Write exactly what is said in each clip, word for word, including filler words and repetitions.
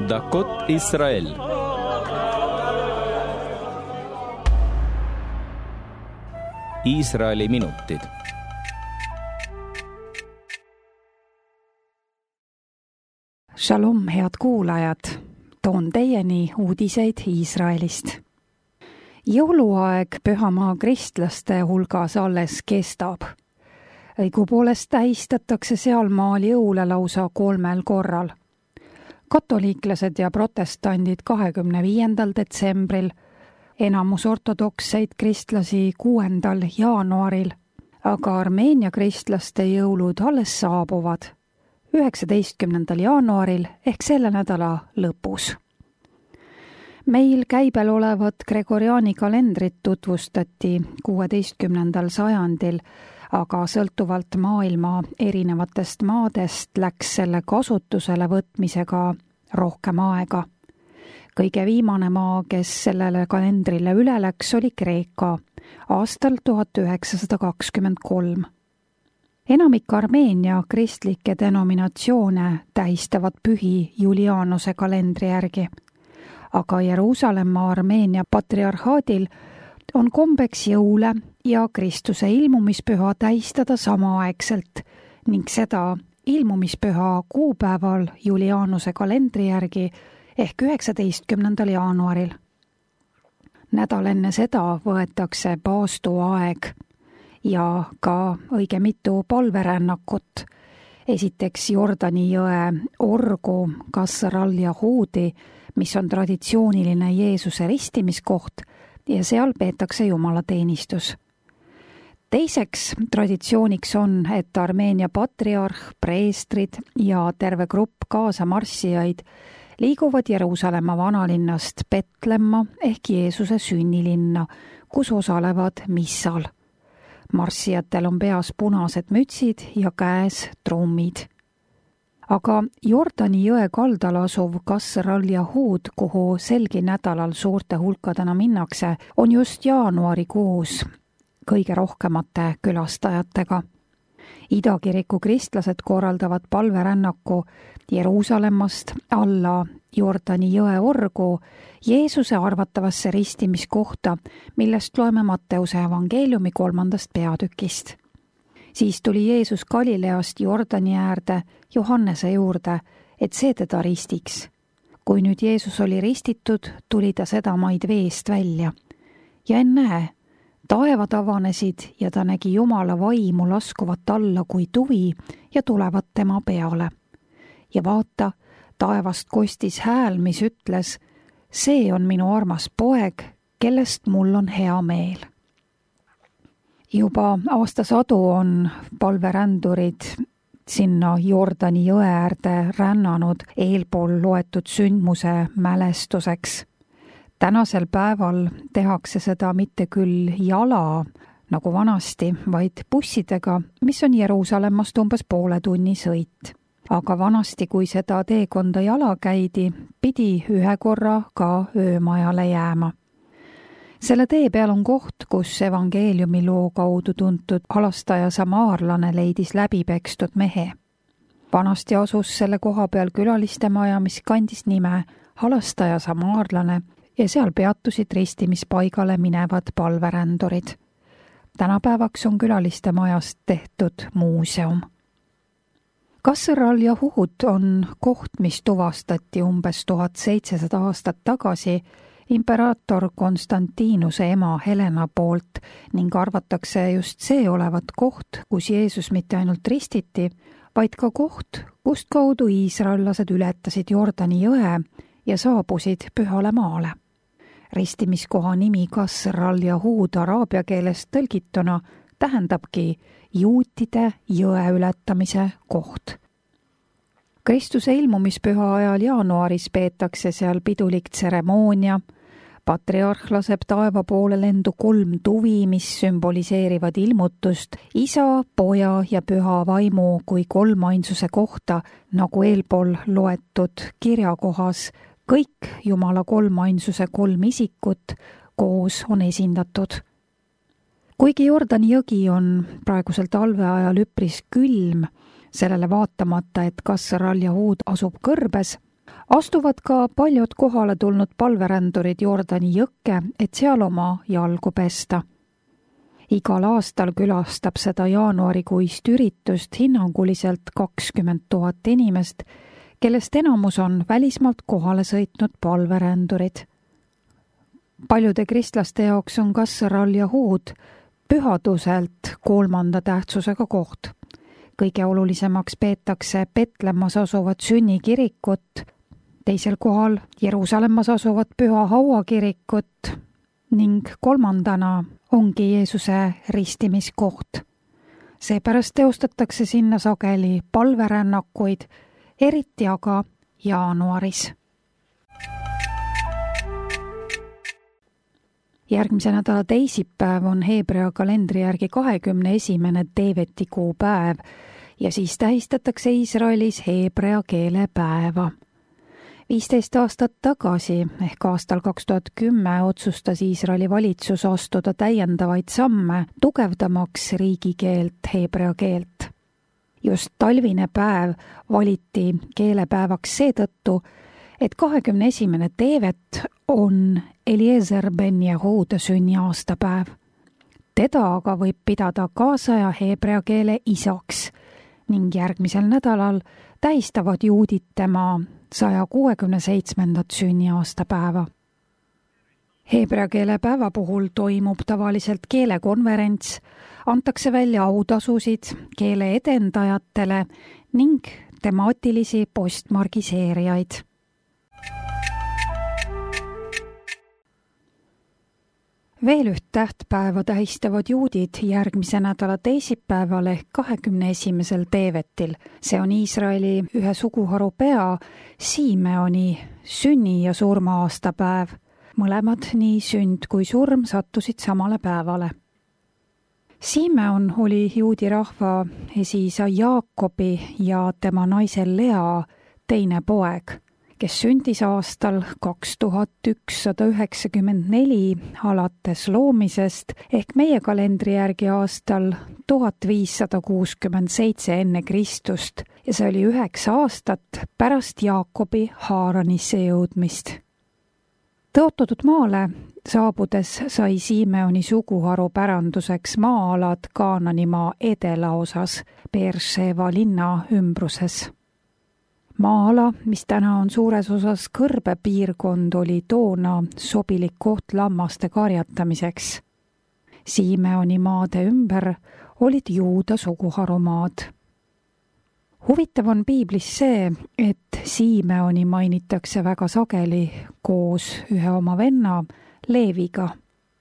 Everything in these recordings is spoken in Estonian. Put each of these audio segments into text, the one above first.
דקות ישראל. Iisraeli minutid. Shalom, head kuulajad! Toon teieni uudiseid Iisraelist. Jõuluaeg pühamaa kristlaste hulgas alles kestab. Õigupoolest tähistatakse seal maal jõule lausa kolmel korral. Katoliiklased ja protestandid kahekümne viiendal detsembril, enamus ortodokseid kristlasi kuuendal jaanuaril, aga Armeenia kristlaste jõulud alles saabuvad üheksateistkümnendal jaanuaril ehk selle nädala lõpus. Meil käibel olevat Gregoriani kalendrit tutvustati kuueteistkümnendal sajandil, aga sõltuvalt maailma erinevatest maadest läks selle kasutusele võtmisega rohkem aega. Kõige viimane maa, kes sellele kalendrile üle läks, oli Kreeka aastal tuhat üheksasada kakskümmend kolm. Enamik Armeenia kristlikke denominatsioone tähistavad pühi Julianuse kalendri järgi, aga Jeruusalemma Armeenia patriarhaadil on kombeks jõule ja Kristuse ilmumispüha tähistada samaaegselt ning seda ilmumispüha kuupäeval Julianuse kalendri järgi ehk üheksateistkümnendal jaanuaril. Nädal enne seda võetakse paastuaeg ja ka õige mitu palverännakut. Esiteks Jordani jõe orgu Qasr al-Yahudi, mis on traditsiooniline Jeesuse ristimiskoht ja seal peetakse jumalateenistus. Teiseks traditsiooniks on, et Armeenia patriarh, preestrid ja terve grupp kaasamarssijaid liiguvad Jeruusalemma vanalinnast Betlemma ehk Jeesuse sünnilinna, kus osalevad missal. Marssijatel on peas punased mütsid ja käes trummid. Aga Jordani jõe kaldal asuv Qasr al-Yahud, kuhu selgi nädalal suurte hulkadena minnakse, on just jaanuarikuus kõige rohkemate külastajatega. Idakiriku kristlased korraldavad palverännaku Jeruusalemmast alla Jordani jõe orgu Jeesuse arvatavasse ristimiskohta, millest loeme Matteuse evangeeliumi kolmandast peatükist. Siis tuli Jeesus Galileast Jordani äärde Johannese juurde, et see teda ristiks. Kui nüüd Jeesus oli ristitud, tuli ta sedamaid veest välja. Ja ennäe, taevad avanesid ja ta nägi Jumala vaimu laskuvat alla kui tuvi ja tulevat tema peale. Ja vaata, taevast kostis hääl, mis ütles, see on minu armas poeg, kellest mul on hea meel. Juba aastasadu on palverändurid sinna Jordani jõe äärde rännanud eelpool loetud sündmuse mälestuseks. Tänasel päeval tehakse seda mitte küll jala, nagu vanasti, vaid bussidega, mis on Jeruusalemmast umbes poole tunni sõit. Aga vanasti, kui seda teekonda jala käidi, pidi ühe korra ka öömajale jääma. Selle tee peal on koht, kus evangeeliumi loo kaudu tuntud halastaja samaarlane leidis läbipekstud mehe. Vanasti asus selle koha peal külaliste maja, mis kandis nime halastaja samaarlane ja seal peatusid ristimispaigale minevad palverändurid. Tänapäevaks on külaliste majast tehtud muuseum. Qasr al-Yahud on koht, mis tuvastati umbes tuhat seitsesada aastat tagasi imperaator Konstantinuse ema Helena poolt ning arvatakse just see olevat koht, kus Jeesus mitte ainult ristiti, vaid ka koht, kust kaudu iisraellased ületasid Jordani jõe ja saabusid pühale maale. Ristimiskoha nimi Qasr al-Yahud araabia keelest tõlgituna tähendabki juutide jõe ületamise koht. Kristuse ilmumispüha ajal jaanuaris peetakse seal pidulik tseremoonia. Patriarh laseb taeva poole lendu kolm tuvi, mis sümboliseerivad ilmutust isa, poja ja püha vaimu kui kolmainsuse kohta, nagu eelpool loetud kirjakohas. Kõik Jumala kolmainsuse kolm isikut koos on esindatud. Kuigi Jordani jõgi on praegusel talveajal üpris külm, sellele vaatamata, et Qasr al-Yahud asub kõrbes, Astuvad ka paljud kohale tulnud palverändurid Jordani jõkke, et seal oma jalgu pesta. Igal aastal külastab seda jaanuarikuist üritust hinnanguliselt kakskümmend tuhat inimest, kellest enamus on välismaalt kohale sõitnud palverändurid. Paljude kristlaste jaoks on Qasr al-Yahud pühaduselt kolmanda tähtsusega koht. Kõige olulisemaks peetakse Petlemmas asuvat sünnikirikut, teisel kohal Jeruusalemmas asuvat Püha Haua kirikut ning kolmandana ongi Jeesuse ristimiskoht. Seepärast teostatakse sinna sageli palverännakuid, eriti aga jaanuaris. Järgmise nädala teisipäev on heebrea kalendri järgi kahekümne esimene Teeveti kuu päev ja siis tähistatakse Iisraelis heebrea keele päeva. viisteist aastat tagasi ehk aastal kaks tuhat kümme otsustas Iisraeli valitsus astuda täiendavaid samme, tugevdamaks riigikeelt, heebrea keelt. Just talvine päev valiti keelepäevaks seetõttu, et kahekümne esimene Teevet on Eliezer ben Jehuda sünniaastapäev. Teda aga võib pidada kaasaja heebrea keele isaks ning järgmisel nädalal tähistavad juudid tema saja kuuekümne seitsmendat sünniaastapäeva. Heebrea keele päeva puhul toimub tavaliselt keelekonverents, antakse välja autasusid keele edendajatele ning temaatilisi postmargiseerijaid. Veel üht tähtpäeva tähistavad juudid järgmise nädala teisipäeval ehk kahekümne esimesel Teevetil. See on Iisraeli ühe suguharu pea, Simeoni sünni- ja surma-aastapäev. Mõlemad, nii sünd kui surm, sattusid samale päevale. Simeon oli juudi rahva esiisa Jaakobi ja tema naise Lea teine poeg, kes sündis aastal kaks tuhat ükssada üheksakümmend neli alates loomisest ehk meie kalendri järgi aastal tuhat viissada kuuskümmend seitse enne Kristust ja see oli üheksa aastat pärast Jaakobi Haaranisse jõudmist. Tõotatud maale saabudes sai Simeoni suguharu päranduseks maa-alad Kaananimaa edelaosas Beersheva linna ümbruses. Maa-ala, mis täna on suures osas kõrbepiirkond, oli toona sobilik koht lammaste karjatamiseks. Simeoni maade ümber olid Juuda suguharumaad. Huvitav on piiblis see, et Simeoni mainitakse väga sageli koos ühe oma venna Leeviga.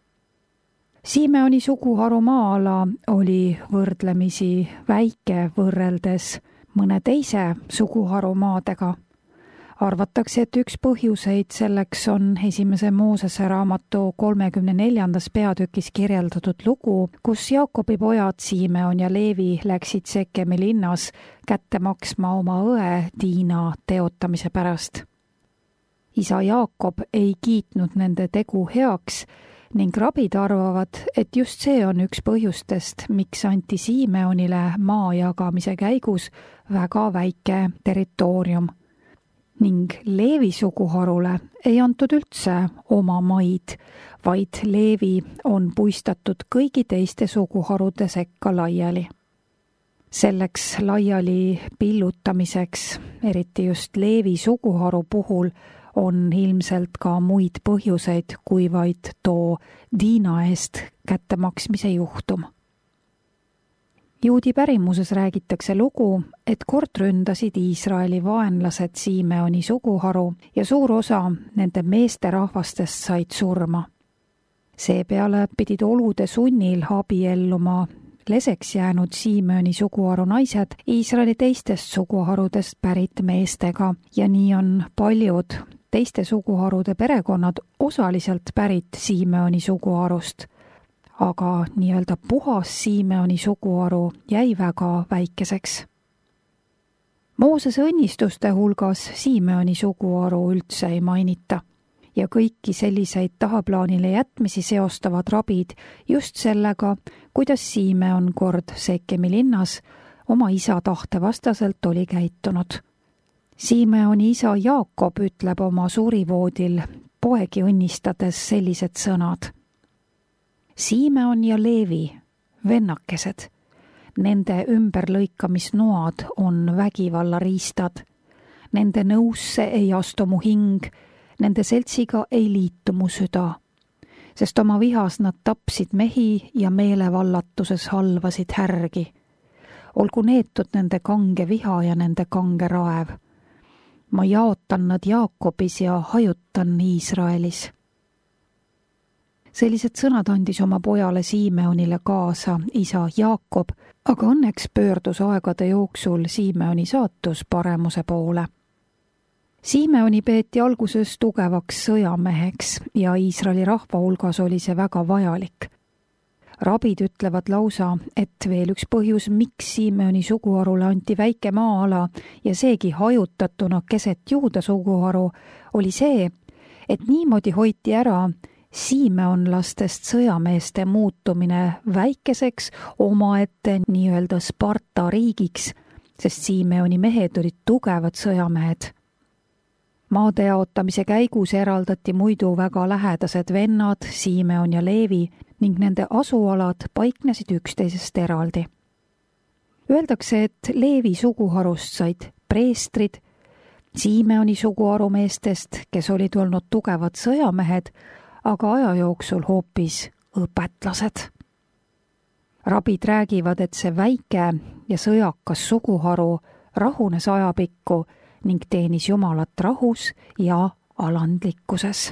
Simeoni suguharu maa-ala oli võrdlemisi väike võrreldes mõne teise suguharu maadega. Arvatakse, et üks põhjuseid selleks on esimese Moosese raamatu kolmekümne neljandas peatükis kirjeldatud lugu, kus Jaakobi pojad Simeon ja Leevi läksid Sekemi linnas kätte maksma oma õe Diina teotamise pärast. Isa Jaakob ei kiitnud nende tegu heaks ning rabid arvavad, et just see on üks põhjustest, miks anti Simeonile maa jagamise käigus väga väike territoorium. Ning Leevi suguharule ei antud üldse oma maid, vaid Leevi on puistatud kõigi teiste suguharude sekka laiali. Selleks laiali pillutamiseks, eriti just Leevi suguharu puhul, on ilmselt ka muid põhjuseid kui vaid too Diina eest kättemaksmise juhtum. Juudi pärimuses räägitakse lugu, et kord ründasid Iisraeli vaenlased Simeoni suguharu ja suur osa nende meeste rahvastest said surma. Seepeale pidid olude sunnil abielluma leseks jäänud Simeoni suguharu naised Iisraeli teistest suguharudest pärit meestega ja nii on paljud teiste suguharude perekonnad osaliselt pärit Simeoni suguharust, aga nii-öelda puhas Simeoni suguharu jäi väga väikeseks. Moosese õnnistuste hulgas Simeoni suguharu üldse ei mainita ja kõiki selliseid tahaplaanile jätmisi seostavad rabid just sellega, kuidas Simeon kord Sekemi linnas oma isa tahte vastaselt oli käitunud. Simeoni isa Jaakob ütleb oma surivoodil poegi õnnistades sellised sõnad. Simeon ja Leevi, vennakesed, nende ümberlõikamisnoad on vägivallariistad. Nende nõusse ei astu mu hing, nende seltsiga ei liitu mu süda, sest oma vihas nad tapsid mehi ja meelevallatuses halvasid härgi. Olgu neetud nende kange viha ja nende kange raev. Ma jaotan nad Jaakobis ja hajutan Iisraelis. Sellised sõnad andis oma pojale Simeonile kaasa isa Jaakob, aga õnneks pöördus aegade jooksul Simeoni saatus paremuse poole. Simeoni peeti alguses tugevaks sõjameheks ja Iisraeli rahva hulgas oli see väga vajalik. Rabid ütlevad lausa, et veel üks põhjus, miks Simeoni suguharule anti väike maa-ala ja seegi hajutatuna keset Juuda suguharu, oli see, et niimoodi hoiti ära Simeonlastest sõjameeste muutumine väikeseks omaette nii-öelda Sparta riigiks, sest Simeoni mehed olid tugevad sõjamehed. Maade jaotamise käigus eraldati muidu väga lähedased vennad, Simeon ja Leevi, ning nende asualad paiknesid üksteisest eraldi. Öeldakse, et Leevi suguharust said preestrid, Simeoni suguharumeestest, kes olid olnud tugevad sõjamehed, aga aja jooksul hoopis õpetlased. Rabid räägivad, et see väike ja sõjakas suguharu rahunes ajapikku ning teenis Jumalat rahus ja alandlikkuses.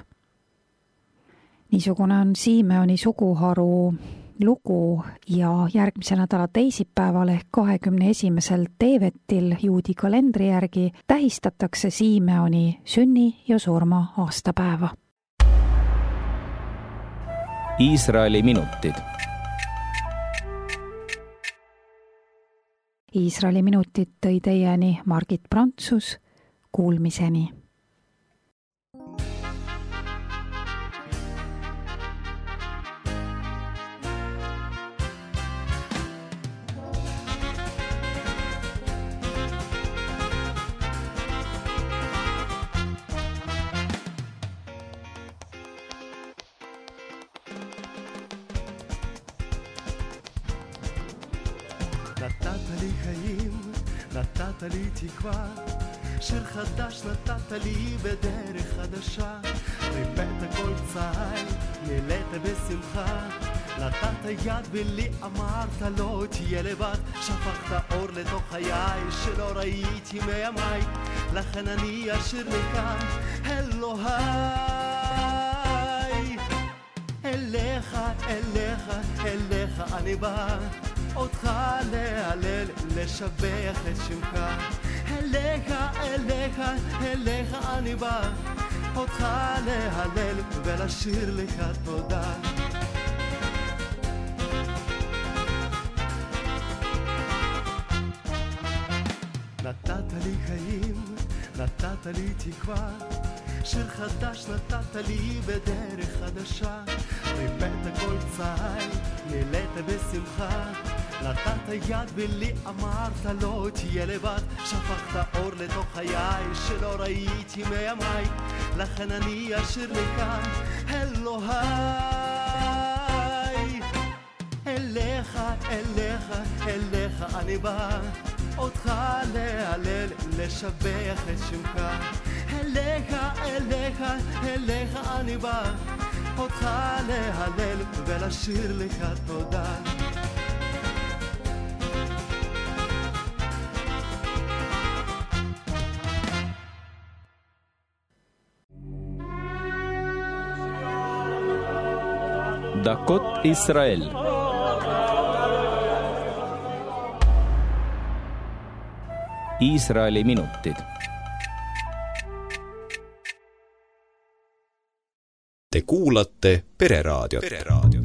Niisugune on Simeoni suguharu lugu ja järgmise nädala teisipäeval ehk kahekümne esimesel teevetil juudi kalendri järgi tähistatakse Simeoni sünni ja surma aastapäeva. Iisraeli minutid. Iisraeli minutid tõi teieni Margit Prantsus. Kuulmiseni. נתת לי חיים, נתת לי תקווה, שיר חדש נתת לי בדרך חדשה, ריפאת כל צעי, מילאת בשמחה, נתת יד ולי אמרת לא תהיה לבד, שפכת אור לתוך חיי שלא ראיתי מימיי, לכן אני אשיר מכאן אלוהי, אליך, אליך, אליך אני בא, אותך להלל, לשבח את שמך, אליך, אליך, אליך אני בא, אותך להלל ולשיר לך תודה. נתת לי חיים, נתת לי תקווה, שיר חדש נתת לי בדרך חדשה, ריפאת כל צעי, מילאת בשמחה, נתת יד ולי אמרת לא תהיה לבד, שפכת אור לתוך חיי שלא ראיתי מימיי, לכן אני אשיר מכאן אלוהי, אליך, אליך, אליך אני בא, אותך להלל, לשבח את שמך, אליך, אליך, אליך אני בא, אותך להלל ולשיר לך תודה. דקות ישראל. Iisraeli minutid. Te kuulate Pereraadiot.